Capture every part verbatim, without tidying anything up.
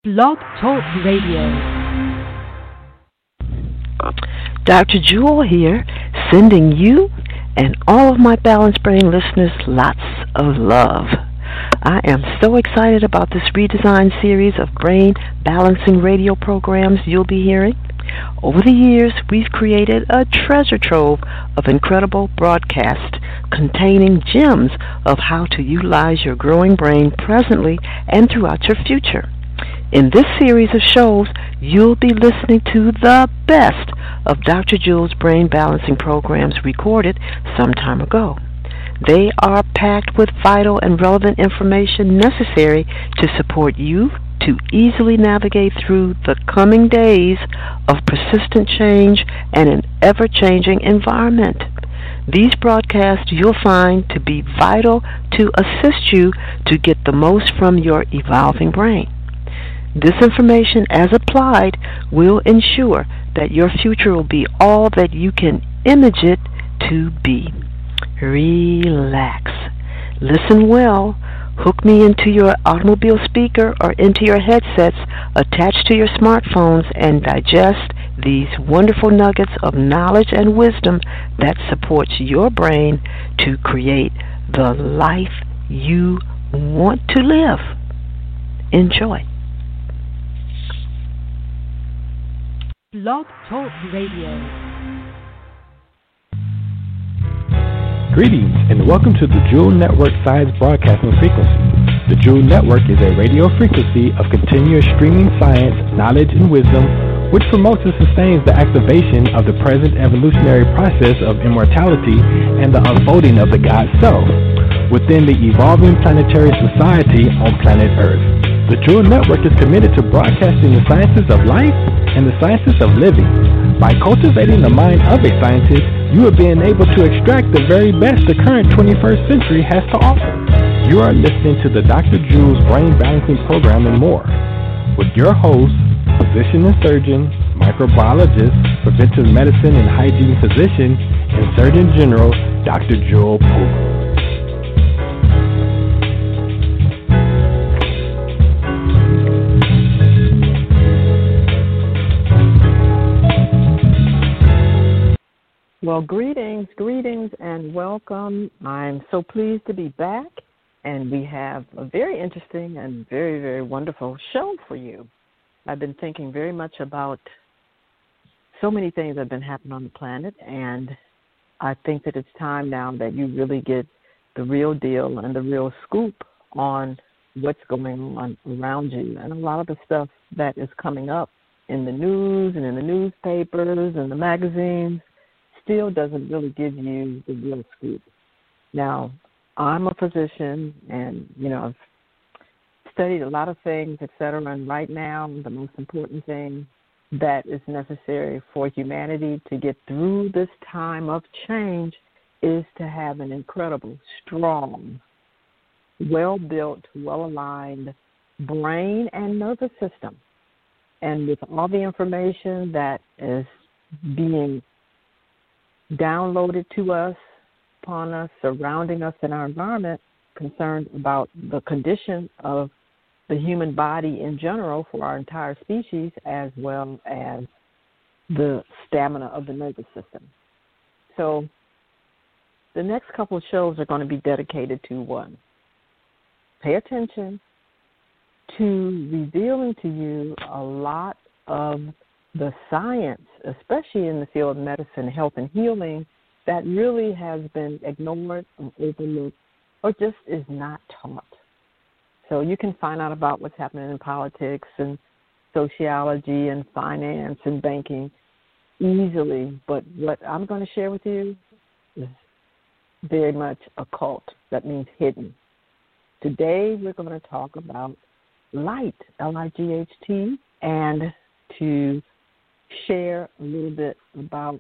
Blog Talk Radio. Doctor Jewel here, sending you and all of my Balanced Brain listeners lots of love. I am so excited about this redesigned series of brain balancing radio programs you'll be hearing. Over the years, we've created a treasure trove of incredible broadcasts containing gems of how to utilize your growing brain presently and throughout your future. In this series of shows, you'll be listening to the best of Doctor Jewel's brain balancing programs recorded some time ago. They are packed with vital and relevant information necessary to support you to easily navigate through the coming days of persistent change and an ever-changing environment. These broadcasts you'll find to be vital to assist you to get the most from your evolving brain. This information, as applied, will ensure that your future will be all that you can image it to be. Relax. Listen well. Hook me into your automobile speaker or into your headsets attached to your smartphones and digest these wonderful nuggets of knowledge and wisdom that supports your brain to create the life you want to live. Enjoy. Blog Talk Radio. Greetings and welcome to the Jewel Network Science Broadcasting Frequency. The Jewel Network is a radio frequency of continuous streaming science, knowledge, and wisdom, which promotes and sustains the activation of the present evolutionary process of immortality and the unfolding of the God Self within the evolving planetary society on planet Earth. The Jewel Network is committed to broadcasting the sciences of life and the sciences of living. By cultivating the mind of a scientist, you are being able to extract the very best the current twenty-first century has to offer. You are listening to the Doctor Jewel's Brain Balancing Program and more, with your host, physician and surgeon, microbiologist, preventive medicine and hygiene physician, and Surgeon General, Doctor Jewel Poole. Well, greetings, greetings, and welcome. I'm so pleased to be back, and we have a very interesting and very, very wonderful show for you. I've been thinking very much about so many things that have been happening on the planet, and I think that it's time now that you really get the real deal and the real scoop on what's going on around you. And a lot of the stuff that is coming up in the news and in the newspapers and the magazines still doesn't really give you the real scoop. Now, I'm a physician, and, you know, I've studied a lot of things, et cetera, and right now the most important thing that is necessary for humanity to get through this time of change is to have an incredible, strong, well-built, well-aligned brain and nervous system. And with all the information that is being downloaded to us, upon us, surrounding us in our environment, concerned about the condition of the human body in general for our entire species, as well as the stamina of the nervous system. So the next couple of shows are going to be dedicated to one. Pay attention to revealing to you a lot of the science, especially in the field of medicine, health, and healing, that really has been ignored or overlooked or just is not taught. So you can find out about what's happening in politics and sociology and finance and banking easily, but what I'm going to share with you is very much occult. That means hidden. Today we're going to talk about light, L I G H T, and to share a little bit about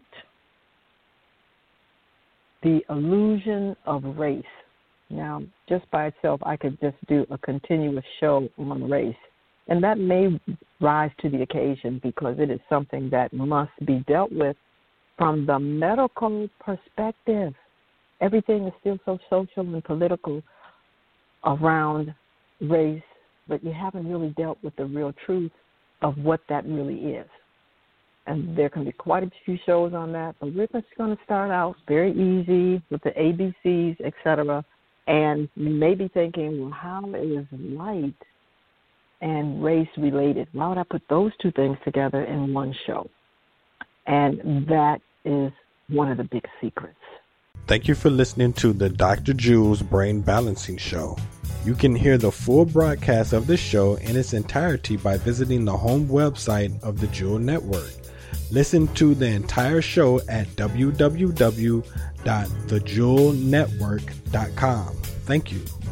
the illusion of race. Now, just by itself, I could just do a continuous show on race, and that may rise to the occasion because it is something that must be dealt with from the medical perspective. Everything is still so social and political around race but you haven't really dealt with the real truth of what that really is. And there can be quite a few shows on that, but we're just going to start out very easy with the A B Cs, et cetera. And you may be thinking, well, how is light and race related? Why would I put those two things together in one show? And that is one of the big secrets. Thank you for listening to the Doctor Jewel's Brain Balancing Show. You can hear the full broadcast of the show in its entirety by visiting the home website of the Jewel Network. Listen to the entire show at w w w dot the jewel network dot com. Thank you.